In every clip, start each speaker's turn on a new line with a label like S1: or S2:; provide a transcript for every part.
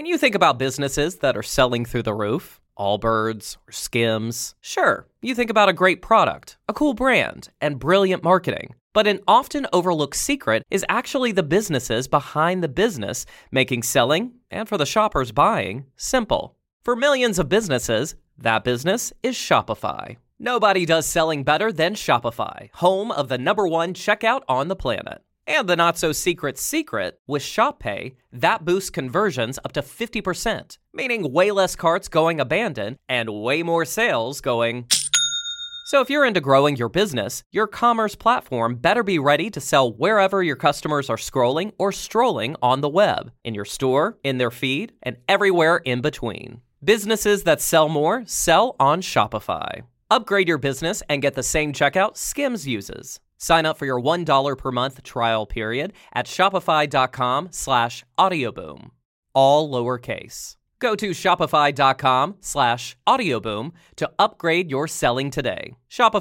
S1: When you think about businesses that are selling through the roof, Allbirds or Skims, sure, you think about a great product, a cool brand, and brilliant marketing. But an often overlooked secret is actually the businesses behind the business, making selling, and for the shoppers buying, simple. For millions of businesses, that business is Shopify. Nobody does selling better than Shopify, home of the #1 checkout on the planet. And the not-so-secret secret, with Shop Pay, that boosts conversions up to 50%, meaning way less carts going abandoned and way more sales going. So if you're into growing your business, your commerce platform better be ready to sell wherever your customers are scrolling or strolling on the web, in your store, in their feed, and everywhere in between. Businesses that sell more sell on Shopify. Upgrade your business and get the same checkout Skims uses. Sign up for your $1 per month trial period at shopify.com/audioboom. All lowercase. Go to shopify.com/audioboom to upgrade your selling today.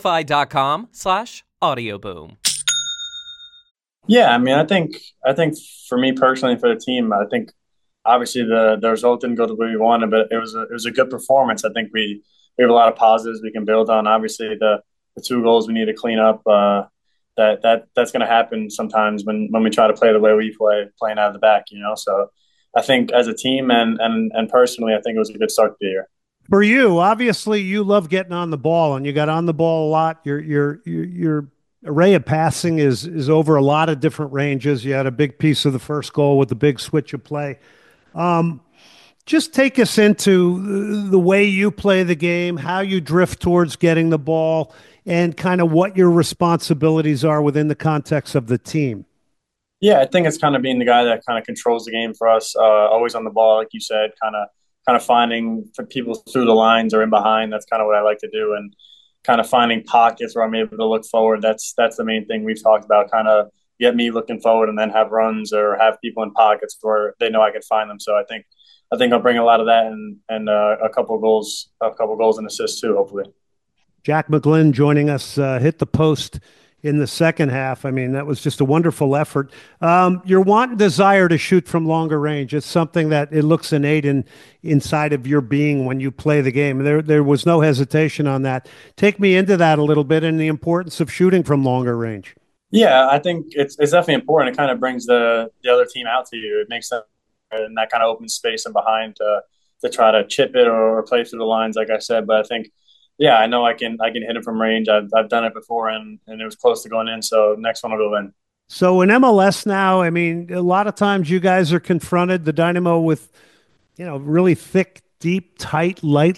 S1: Shopify.com/audioboom.
S2: Yeah, I mean, I think for me personally, for the team, I think obviously the result didn't go the way we wanted, but it was a good performance. I think we have a lot of positives we can build on. Obviously, the 2 goals we need to clean up. That's going to happen sometimes when we try to play the way we play, playing out of the back, So I think as a team and personally, I think it was a good start to the year.
S3: For you, obviously, you love getting on the ball, and you got on the ball a lot. Your array of passing is over a lot of different ranges. You had a big piece of the first goal with the big switch of play. Just take us into the way you play the game, how you drift towards getting the ball, and kind of what your responsibilities are within the context of the team.
S2: Yeah, I think it's kind of being the guy that kind of controls the game for us, always on the ball, like you said, kind of finding for people through the lines or in behind. That's kind of what I like to do, and kind of finding pockets where I'm able to look forward. That's the main thing we've talked about, kind of get me looking forward and then have runs or have people in pockets where they know I can find them. So I think I'll bring a lot of that and a couple of goals and assists too, hopefully.
S3: Jack McGlynn joining us, hit the post in the second half. I mean, that was just a wonderful effort. Your want and desire to shoot from longer range, it's something that it looks innate inside of your being when you play the game. There was no hesitation on that. Take me into that a little bit and the importance of shooting from longer range.
S2: Yeah, I think it's definitely important. It kind of brings the other team out to you. It makes them in that kind of open space and behind to try to chip it or play through the lines, like I said. But I think, yeah, I know I can hit it from range. I've done it before, and it was close to going in. So next one will go in.
S3: So in MLS now, I mean, a lot of times you guys are confronted, the Dynamo, with really thick, deep, tight, light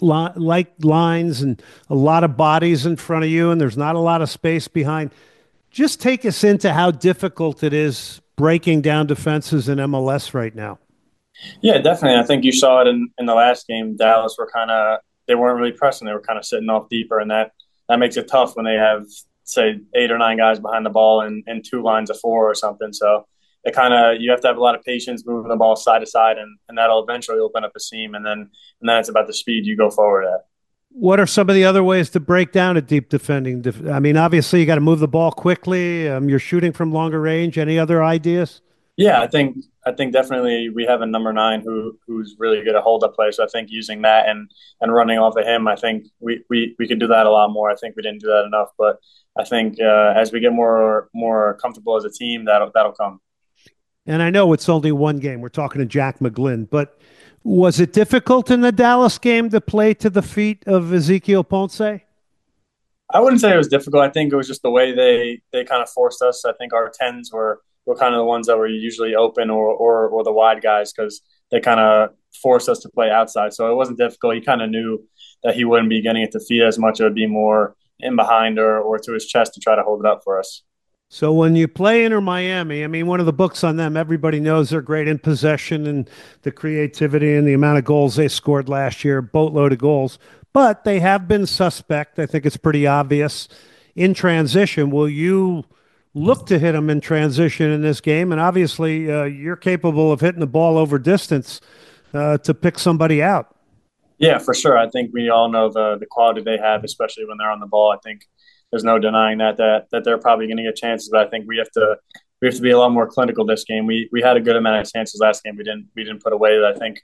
S3: lines and a lot of bodies in front of you, and there's not a lot of space behind. Just take us into how difficult it is breaking down defenses in MLS right now.
S2: Yeah, definitely. I think you saw it in the last game. Dallas they weren't really pressing. They were kind of sitting off deeper, and that makes it tough when they have, say, 8 or 9 guys behind the ball and 2 lines of 4 or something. So you have to have a lot of patience moving the ball side to side, and that'll eventually open up a seam, and then it's about the speed you go forward at.
S3: What are some of the other ways to break down a deep defending? I mean, obviously you got to move the ball quickly. You're shooting from longer range. Any other ideas?
S2: Yeah, I think definitely we have a number 9 who's really good at hold up play. So I think using that and running off of him, I think we could do that a lot more. I think we didn't do that enough, but I think as we get more comfortable as a team, that'll come.
S3: And I know it's only one game. We're talking to Jack McGlynn, but was it difficult in the Dallas game to play to the feet of Ezequiel Ponce?
S2: I wouldn't say it was difficult. I think it was just the way they kind of forced us. I think our 10s were kind of the ones that were usually open or the wide guys, because they kind of forced us to play outside. So it wasn't difficult. He kind of knew that he wouldn't be getting it to feet as much. It would be more in behind or to his chest to try to hold it up for us.
S3: So when you play Inter Miami, I mean, one of the books on them, everybody knows they're great in possession and the creativity and the amount of goals they scored last year, boatload of goals. But they have been suspect. I think it's pretty obvious in transition. Will you look to hit them in transition in this game? And obviously, you're capable of hitting the ball over distance to pick somebody out.
S2: Yeah, for sure. I think we all know the quality they have, especially when they're on the ball. I think there's no denying that they're probably going to get chances, but I think we have to be a lot more clinical this game. We had a good amount of chances last game. We didn't put away. I think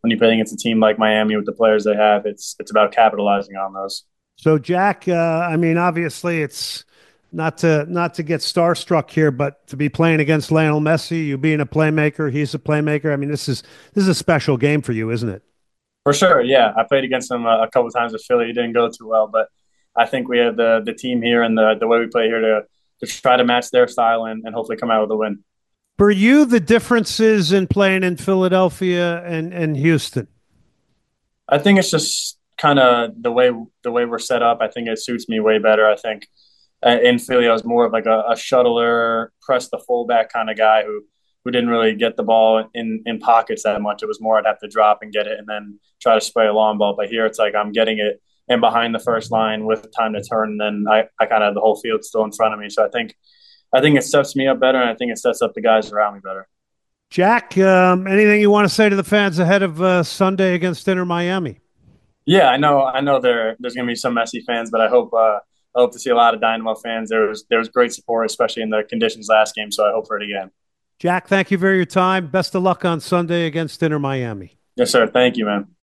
S2: when you play against a team like Miami with the players they have, it's about capitalizing on those.
S3: So Jack, I mean, obviously it's not to get starstruck here, but to be playing against Lionel Messi, you being a playmaker, he's a playmaker. I mean, this is a special game for you, isn't it?
S2: For sure, yeah. I played against him a couple times with Philly. It didn't go too well, but I think we have the team here and the way we play here to try to match their style and hopefully come out with a win.
S3: For you, the differences in playing in Philadelphia and Houston.
S2: I think it's just kind of the way we're set up. I think it suits me way better. I think in Philly, I was more of like a shuttler, press the fullback kind of guy who didn't really get the ball in pockets that much. It was more I'd have to drop and get it and then try to spray a long ball. But here it's like I'm getting it in behind the first line with time to turn, and then I kind of have the whole field still in front of me. So I think it sets me up better, and I think it sets up the guys around me better.
S3: Jack, anything you want to say to the fans ahead of Sunday against Inter Miami?
S2: Yeah, I know there's gonna be some messy fans, but I hope to see a lot of Dynamo fans. There was great support, especially in the conditions last game. So I hope for it again.
S3: Jack, thank you for your time. Best of luck on Sunday against Inter Miami.
S2: Yes, sir. Thank you, man.